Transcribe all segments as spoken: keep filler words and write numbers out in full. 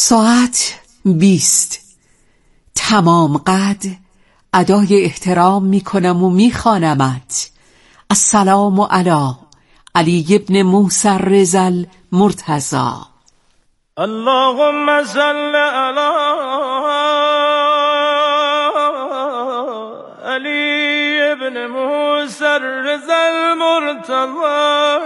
ساعت بیست. تمام قد ادای احترام می کنم و می خوانمت. السلام علی علی ابن موسی الرضا المرتضی. اللهم صل علی علی ابن موسی الرضا المرتضی.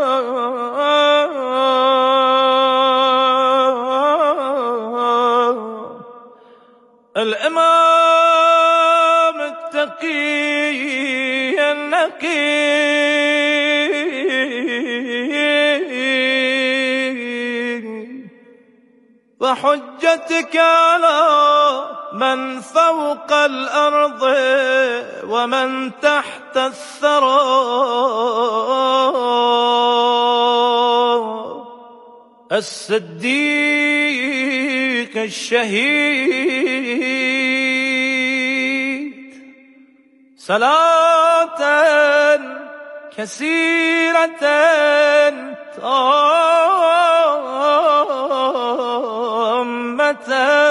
الامام التقي النقي وحجتك على من فوق الأرض ومن تحت الثرى الصديق الشهيد صلاة كثيرة تامة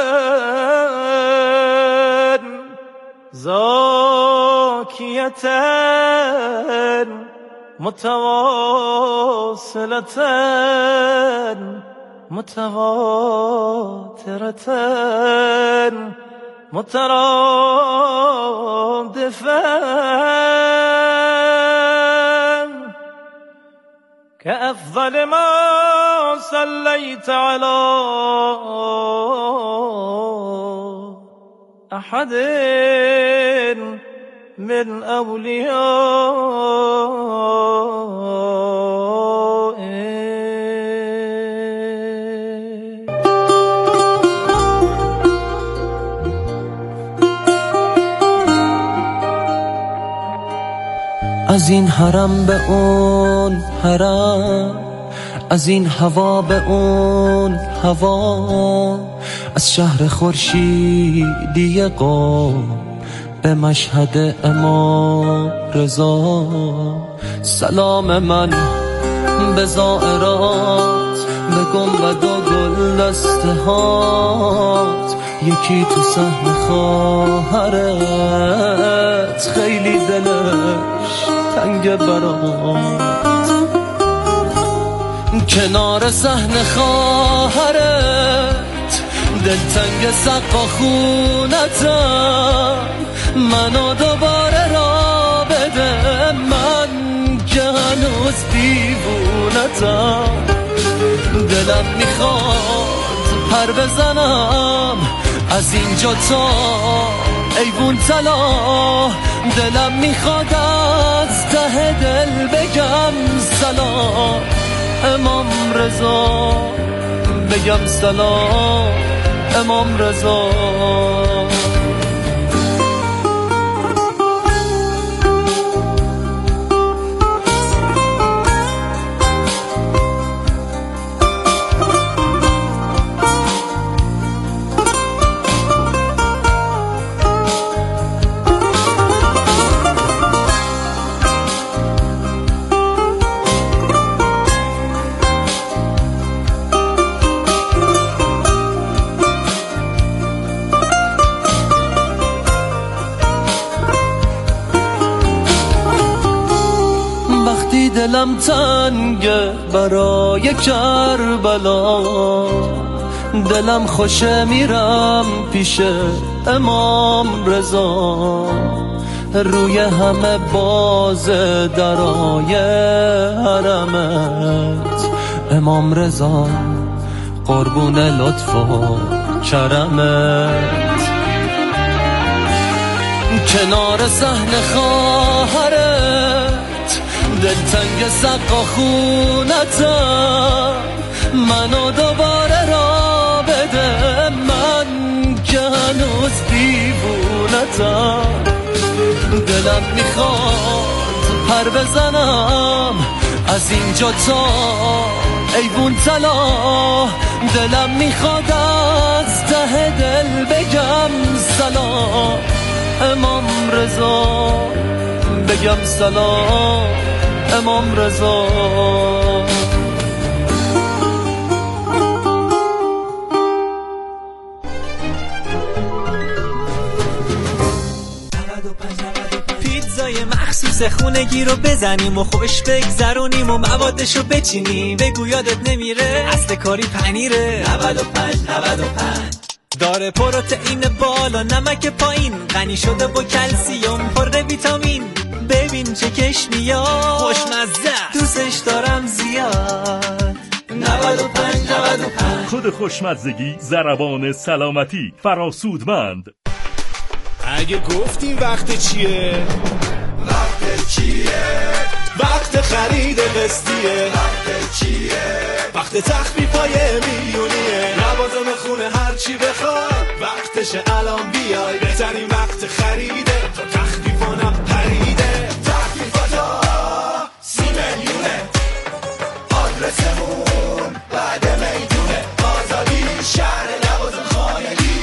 زاكية متواصلة متواترة مترادفة كأفضل ما صليت على أحد من أوليائك. از این حرم به اون حرم، از این هوا به اون هوا، از شهر خورشیدی قم به مشهد امام رضا. سلام من به زائرات، به گنبد و گل دسته هات، یکی تو صحن خواهرت خیلی دلش تنگ برات. کنار صحن خواهرت دلتنگ سقا خونتم، منو دوباره را بده من که هنوز دیوونتم. دلم میخواد پر بزنم از اینجا تا ایوون طلا، دلم میخواد از ته دل بگم سلام امام رضا، بگم سلام امام رضا. دلم تنگه برای کربلا، دلم خوشه میرم پیش امام رضا. روی همه باز درای حرمت امام رضا، قربون لطف و کرمت. کنار صحن خواهرت دلتنگ سقا خونتم، منو دوباره را بده من که هنوز دیوونتم. دلم میخواد پر بزنم از اینجا تا ایوون طلا، دلم میخواد از ته دل بگم سلام امام رضا، بگم سلام امام رضا. مخصوص خونگی رو بزنیم و خوش بگذرونیم و موادشو بچینیم. بگو یادت نمیره اصل کاری پنیره. نود و پنج نود و پنج داره پروتئین بالا، نمک پایین، غنی شده با کلسیوم، پر ویتامین. ببین چه کش میاد، خوشمزه، دوستش دارم زیاد. نود و پنج نود و پنج کد خوشمزگی ضربان سلامتی فراسودمند. اگه گفتیم وقت چیه؟ وقت چیه؟ وقت خرید قسطیه. وقت چیه؟ وقت تخفیفای میلیونیه. لوازم خونه هر چی بخوای وقتشه الان بیای. بهترین وقت خریده تا تخفیفانم پریده. تخفیفاتا سی میلیونه. آدرسمون بعد میدونه. آزادی شهر لوازم خانگی.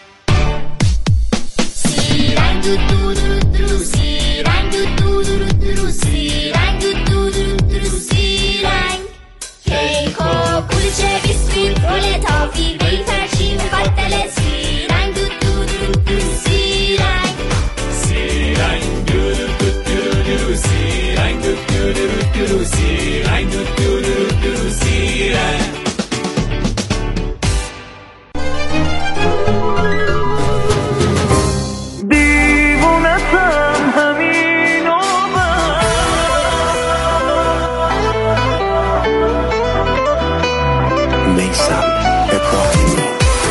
سی رنگ دو دو دو دو سی رنگ دو دو دو دو سی رنگ دو دو دو سی رنگ. کیک و کلوچه بیسکویت رول تافی ویفر شیر مقدل. سی رنگ دو دو دو دو سی رنگ. سی رنگ دو دو دو دو سی رنگ دو دو دو دو سی رنگ دو دو دو دو سی رنگ. دیوونتم همین اومد. میثم ابراهیمی.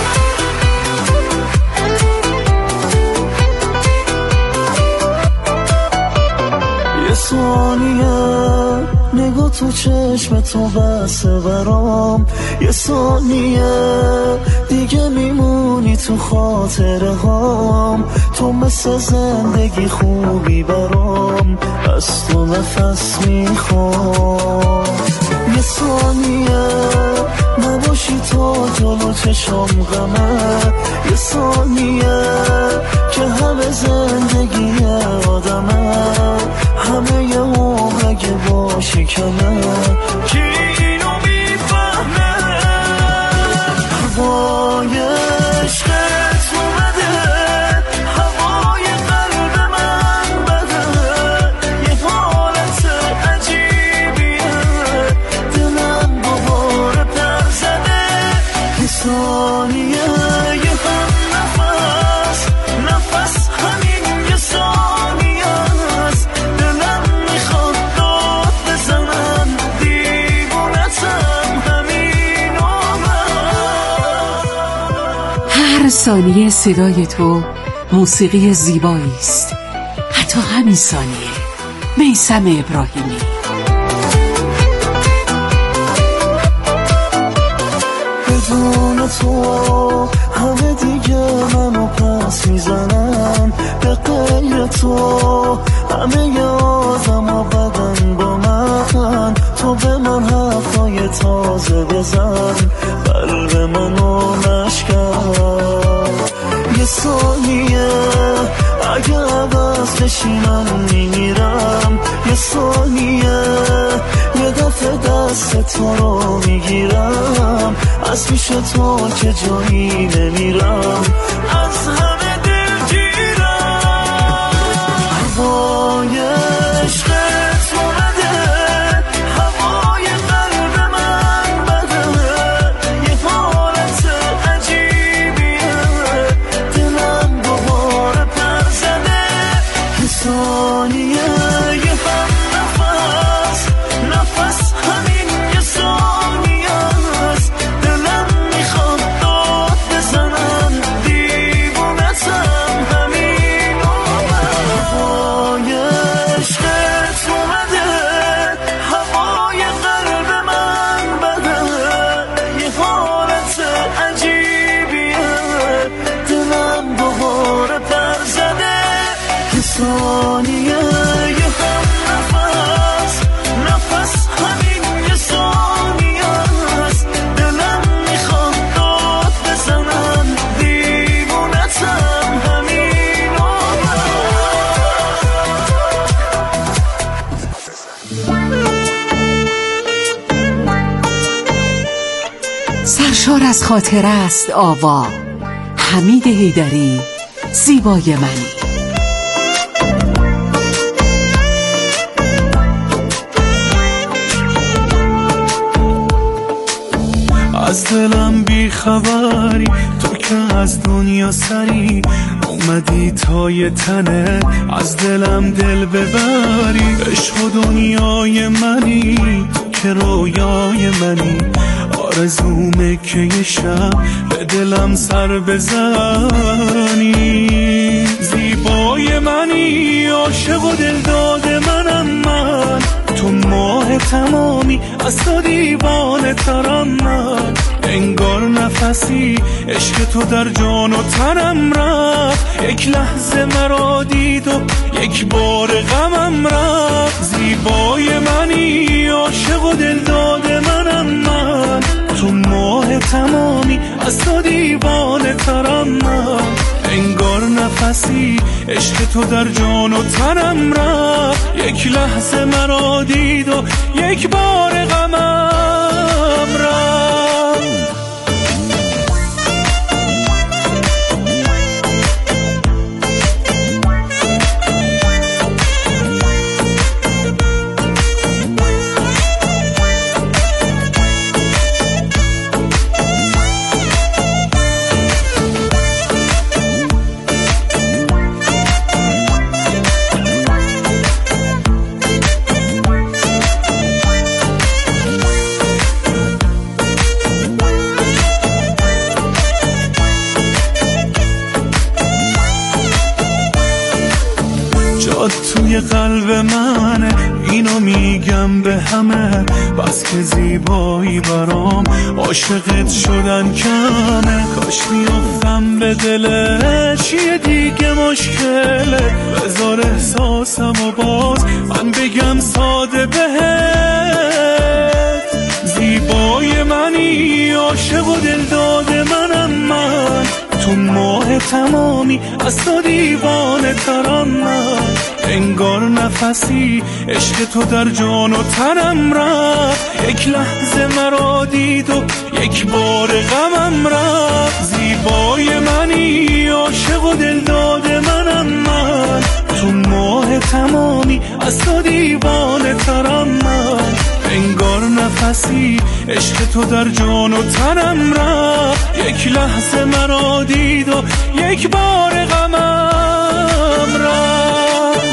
یه ثانیه نگاه تو چشم تو بسه برام. یه ثانیه دیگه میمونی تو خاطره هام. تو مثل زندگی خوبی برام، از تو نفس میخوام. یه ثانیه نباشی تا جلو چشم غمه. یه ثانیه که همه زندگی آدمه. همه یه عمر اگه باشی کمه. کی اینو میفهمه؟ هوای عشقت اومده، هوای قلب من بده. یه حالت عجیبیه، دلم دوباره پر زده. یه ثانیه یه هم نفس، نفس همین یه ثانیه است. دلم میخواد داد بزنم، دیوونتم همین اومد. هر ثانیه صدای تو موسیقی زیبایی است. حتی همین ثانیه. میثم ابراهیمی. بدون تو همه دیگه منو پس میزنن. به غیر تو همه یادم و بدن با من. تو به من حرفای تازه بزن، قلب منو نشکن. یه ثانیه اگه عوض بشی من میمیرم. یه ثانیه یه دفعه دست تو رو میگیرم. از پیش تو که جایی نمیرم، از همه دلگیرم. هوای عشقت اومده، هوای قلب من بده. یه حالت عجیبیه، دلم دوباره پر زده. یه ثانیه یه هم نفس، نفس همین یه ثانیه است. دلم میخواد داد بزنم، دیوونتم همین اومد. هوای عشقت اومده، هوای قلب من بده. یه حالت عجیبیه، دلم دوباره پر زده. یه ثانیه یه هم نفس، نفس همین یه ثانیه است. دلم میخواد داد بزنم، دیوونتم همین اومد. سرشار از خاطره است آوا. حمید حیدری. زیبای منی. از دلم بی خبری، تو که از دنیا سری اومدی تا یه تنه از دلم دل ببری. عشق و دنیای منی، تو که رویای منی، آرزومه که یه شب به دلم سر بزنی. زیبای منی، عاشق و دل داده منم من، تو ماه تمامی از تو دیوانه ترم من. انگار نفسی عشق تو در جان و تنم رفت، یک لحظه مرا دید و یک بار غمم رفت. زیبای منی، عاشق و دل داده منم من، تو ماه تمامی از تو دیوانه ترم من. انگار نفسی عشق تو در جان و تنم رفت، یک لحظه مرا دید و یک بار غمم رفت. توی قلب منه، اینو میگم به همه، بس که زیبایی برام عاشقت شدن کمه. کاش میافتم به دلش یه دیگه مشکله، بذار احساسم و باز من بگم ساده بهت. زیبای منی، عاشق و دل داده منم من، تو ماه تمامی از تو دیوانه ترم من. انگار نفسی عشق تو در جان و تنم رفت، یک لحظه مرا دید و یک بار غمم رفت. زیبای منی، عاشق و دل داده منم من، تو ماه تمامی از تو دیوانه ترم من. انگار نفسی عشق تو در جان و تنم رفت، یک لحظه مرا دید و یک بار غمم رفت.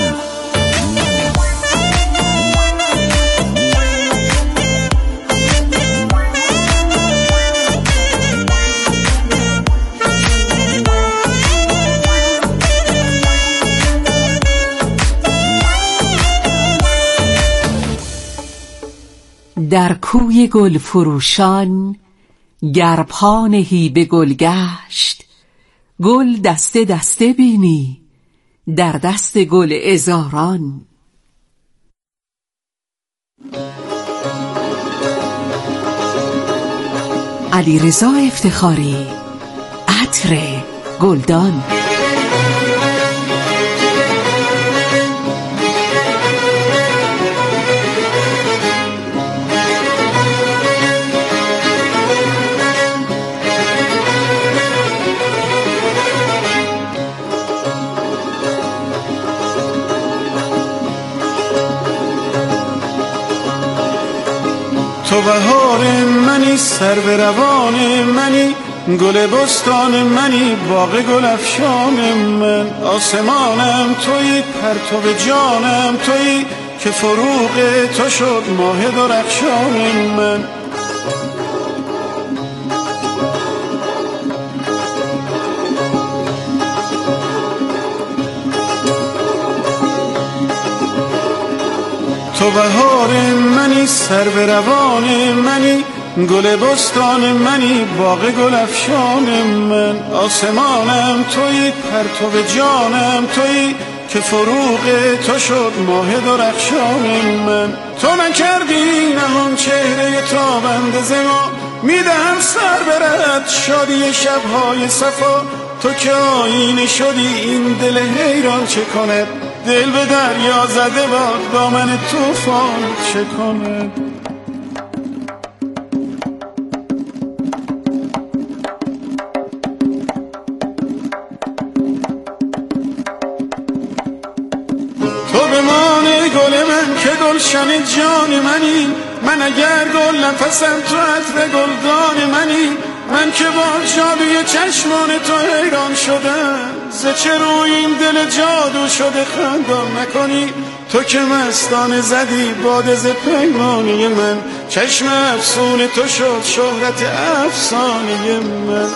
در کوی گل فروشان گر پا نهی به گل گشت، گل دسته دسته بینی در دست گل عذاران. علیرضا افتخاری، عطر گلدان. تو بهار منی، سر به روان منی، گل بستان منی، باغ گل افشان من. آسمانم تویی، پرتو جانم تویی، که فروغ تو شد ماه درخشان من. تو بهار منی، سر به روان منی، گل بستان منی، باغ گل افشان من. آسمانم تویی، پرتو جانم تویی، که فروغ تو شد ماه درخشان من. تو نکردی نهان چهره تابنده ز ما، میدهم سر برد شادی شبهای صفا. تو که آینه شدی این دل حیران چه کند، دل به دریا زده باد دامن طوفان چه کند. تو بمان گل من که گلشن جان منی، من اگر گل نفسم تو عطر گلدان منی، من که با جادوی چشمان تو حیران شدم. ز چه روی این دل جادو شده خندان نکنی، تو که مستانه زدی باد ز پیمانه من. چشم افسون تو شد شهرت افسانه من.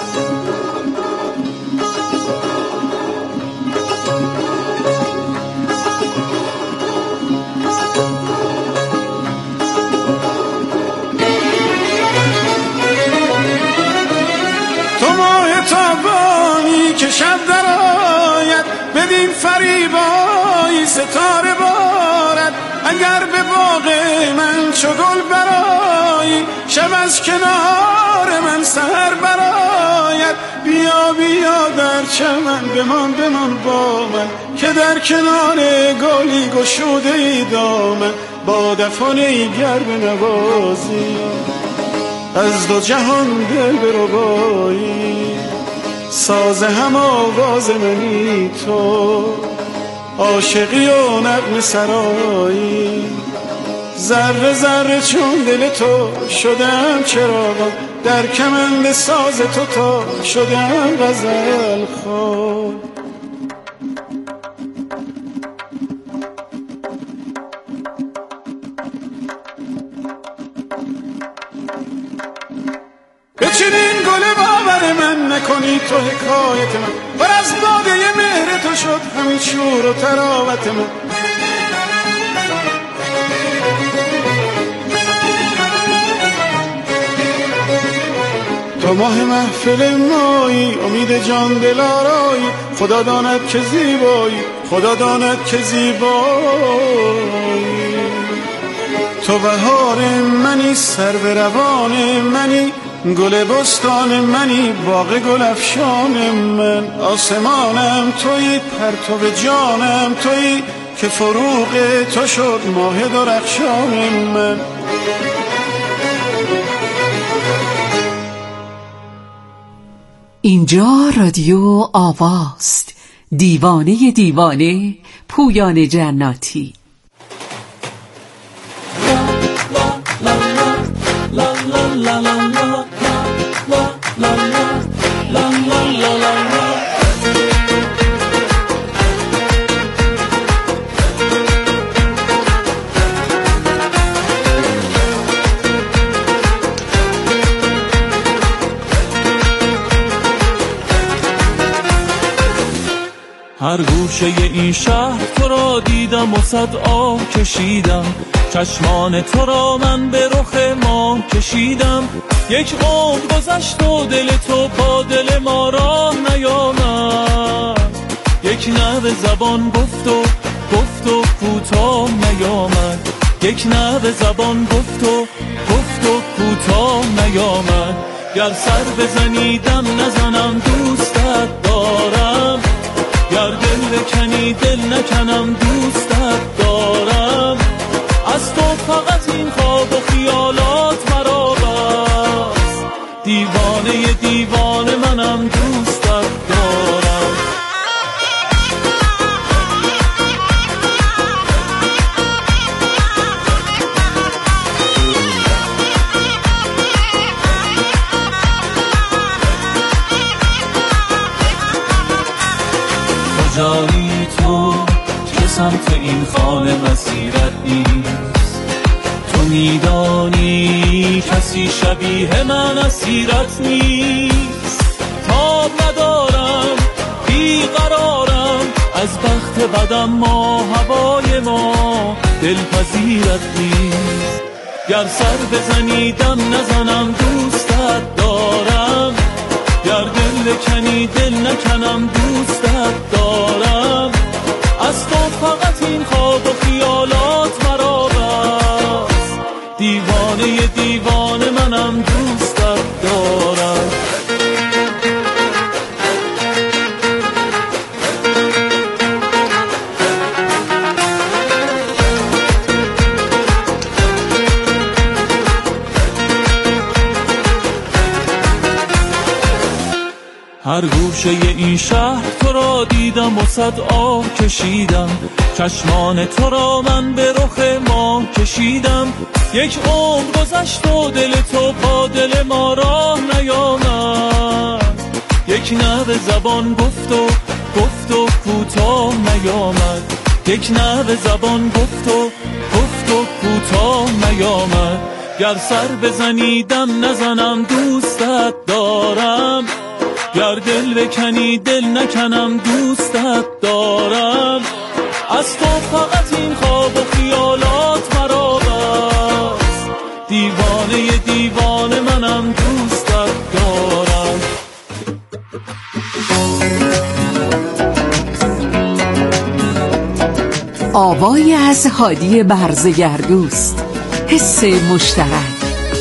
تابانی که شب در آید بدین فریبایی ستاره بارد. اگر به باغ من چو گل برایی، شب از کنار من سحر براید. بیا بیا در چمن بمان بمان با من، که در کنار گلی گشوده ای دامن. با دفانه گر بنوازی از دو جهان دل بربایی. ساز هم آواز منی تو، عاشقی و نغمه سرایی. ذره ذره چون دل تو شدم چراغان، در کمند ساز تو تا شدم غزل خوان. بچنین گل باور من نکنی تو حکایت من، پر از باده مهر تو شد همین شور و تراوت من. تو ماه محفل مایی، امید جان دل آرایی. خدا داند که زیبایی، خدا داند که زیبایی. تو بهار منی، سرو روان منی، گل بستان منی، باغ گل افشان من. آسمانم تویی، پرتو جانم تویی، که فروغ تو شد ماه درخشان من. اینجا رادیو آواست، دیوانه دیوانه پویان جناتی. هر گوشه این شهر تو را دیدم و صد آه کشیدم. چشمان تو را من به رخ ماه کشیدم. یک عمر گذشت و دل تو با دل ما راه نیامد. یک نحو زبان گفت و گفت و کوتاه نیامد. یک نحو زبان گفت و گفت و کوتاه نیامد. گر سر بزنی دم نزنم دوستت دارم، گر دل بکنی دل نکنم دوستت دارم. از تو فقط این خواب و خیالات مرا بس، دیوانه دیوانه منم دوستت دارم. کجایی تو که سمت این خانه مسیرت نیست؟ تو میدانی کسی شبیه من اسیرت نیست. تاب ندارم بیقرارم از بخت بدم، ما هوای ما دلپذیرت نیست. گر سر بزنی دم نزنم دوستت دارم، گر دل بکنی دل نکنم دوستت دارم. از تو فقط این خواب و خیالات مرا بس، دیوانه دیوانه منم دوستت دارم. هر هر گوشه این شهر تو را دیدم و صد آه کشیدم، چشمان تو را من به رخ ماه کشیدم. یک عمر گذشت و دل تو با دل ما راه نیامد، یک نوع زبان گفت و گفت و کوتاه نیامد، یک نوع زبان گفت و گفت و کوتاه نیامد. گر سر بزنی دم نزنم دوستت دارم، گر دل بکنی دل نکنم دوستت دارم. از تو فقط این خواب و خیالات مرا بس، دیوانه دیوانه منم دوستت دارم. آوایی از هادی برزگردوست، حس مشترک.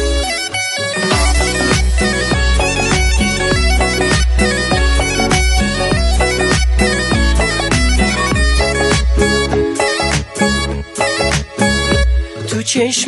تو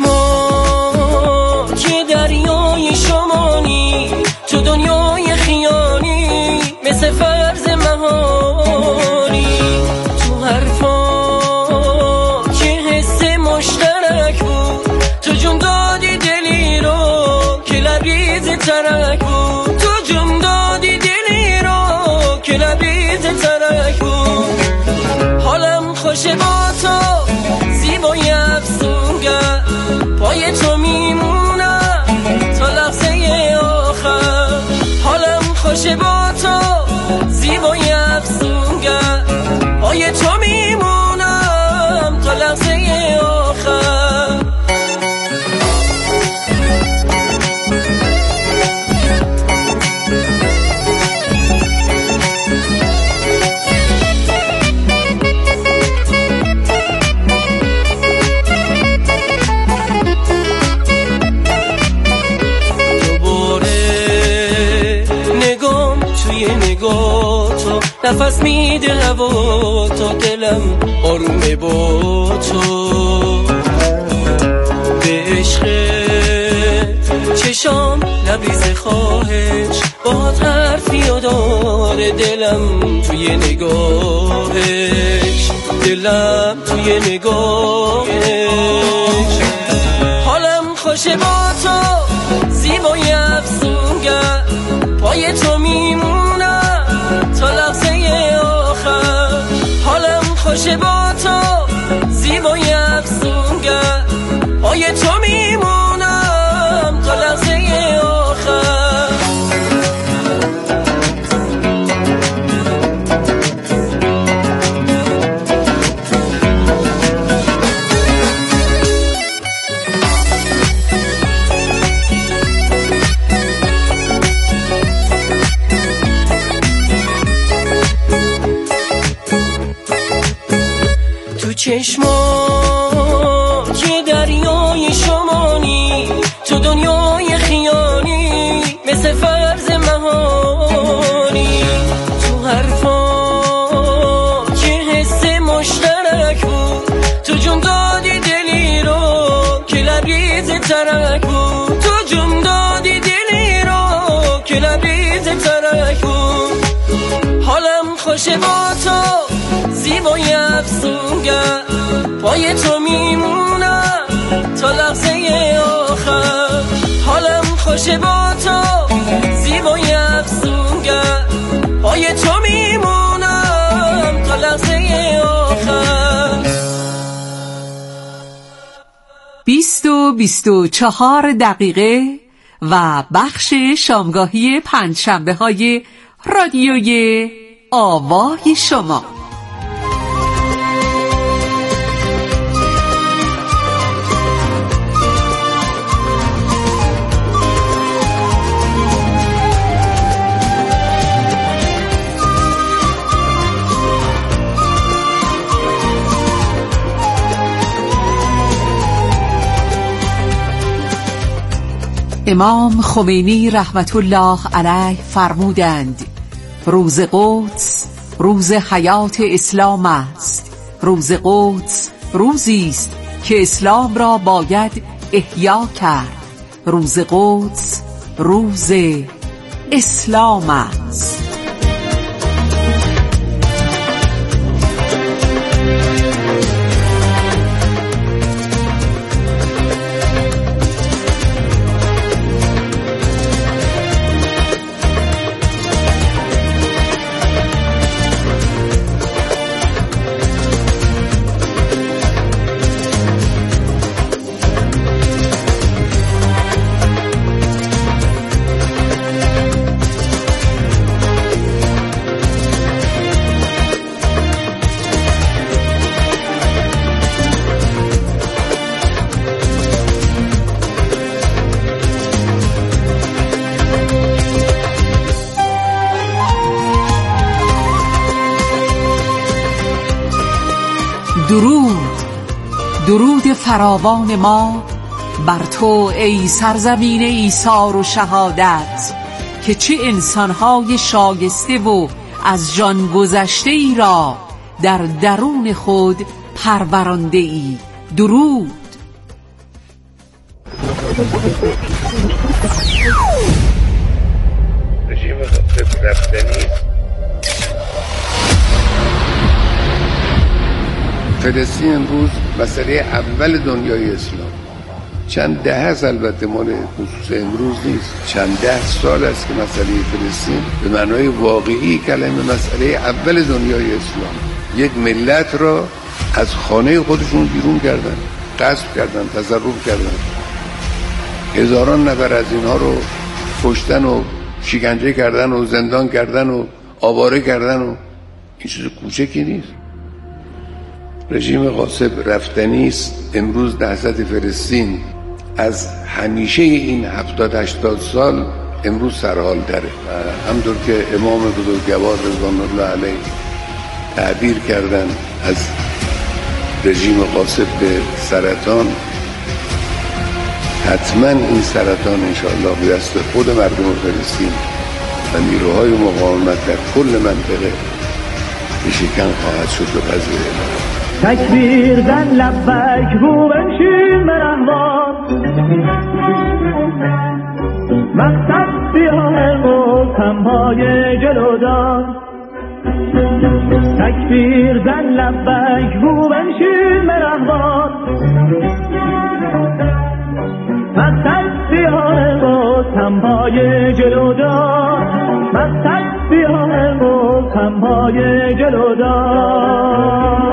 چشما که دریای شمانی، تو دنیای خیالی مثل فرض مهاری، تو حرفا که حس مشترک بود، تو جون دادی دلی رو که لبریز ترک بود، تو جون دادی دلی رو که لبریز ترک بود. حالم خوشه با تو زیبای افسونگر، پای تو میمونم تا لحظه آخر. حالم خوشه با تو زیبای افسونگر، پای تو میمونم تا لحظه آخر. نفس میده هوا تا دلم آرومه با تو، به عشق چشام لبریز خواهش، باهات حرفی و داره دلم توی نگاهش، دلم توی نگاهش. حالم خوشه با تو زیبای افسونگر، پای تو میمونم تا لحظه آخر. حالم خوشه با تو زیبای افسونگر، پای تو میمونم تا لحظه آخر. چشما که دریای شمانی، تو دنیای خیالی مثل فرض مهاری، تو حرفا که حس مشترک بود، تو جون دادی دلی رو که لبریز ترک بود، تو جون دادی دلی رو که لبریز ترک بود. حالم خوشه با تو زیبای افسونگر، پای تو میمونم تا لحظه آخر. حالم خوشه با تو زیبای افسونگر، پای تو میمونم تا لحظه آخر. بیست و بیست و چهار دقیقه و بخش شامگاهی پنجشنبه های رادیوی آوای شما. امام خمینی رحمت الله علیه فرمودند روز قدس روز حیات اسلام است. روز قدس روزی است که اسلام را باید احیا کرد. روز قدس روز اسلام است. درود، درود فراوان ما بر تو ای سرزمین ایثار و شهادت، که چه انسانهای شایسته و از جان گذشته ای را در درون خود پرورانده ای. درود. رژیم قاسب رفتنی. فلسطین امروز مسئله اول دنیای اسلام. چند دهه است، البته مال خصوص امروز نیست، چند ده سال است که مسئله فلسطین به معنای واقعی کلمه مسئله اول دنیای اسلام. یک ملت را از خانه خودشون بیرون کردن، غصب کردن، تصرف کردن، هزاران نفر از اینها رو کشتن و شکنجه کردن و زندان کردن و آواره کردن و این چیز کوچکی نیست. رژیم قاسب رفتنی است. امروز نهضت فلسطین از همیشه این هفتاد هشتاد سال امروز سرحال داره و همطور که امام بزرگوار رضوان الله علیه تعبیر کردن از رژیم قاسب به سرطان، حتما این سرطان انشاءالله به دست خود مردم فلسطین و نیروهای مقاومت در کل منطقه به شکن خواهد شد و پذیره. تکبیر زن لبک رو بنشین مرحبان، مقصد بیاه و تنهای جلودان. تکبیر زن لبک رو بنشین مرحبان، مقصد بیاه و تنهای جلودان. مقصد بیاه و تنهای جلودان.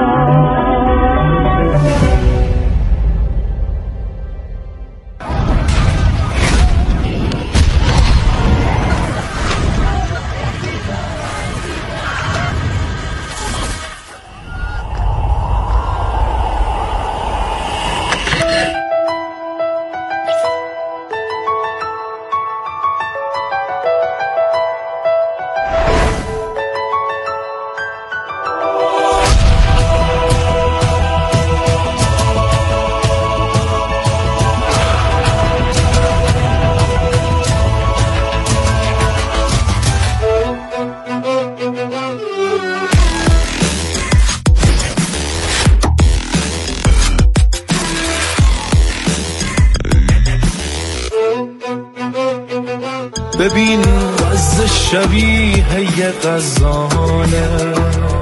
ببین وز شبیه یه غزاله،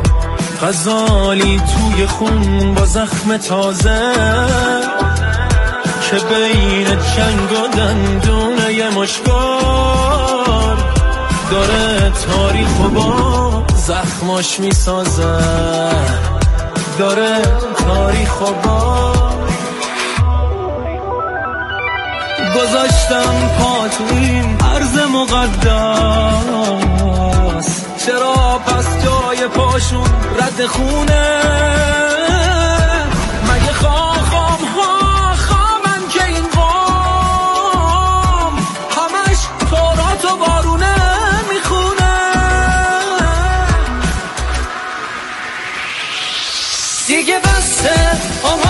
غزالی توی خون با زخم تازه که بین چنگ و دندون یه مشکار داره تاریخ و با زخماش میسازه، داره تاریخ و با گذاشتم پا تو این عرض مقدس. چرا پس جای پاشون رد خونه؟ مگه خواهم ها خواهمن که این قوم همش تورات و بارونه میخونه؟ دیگه بسته آمد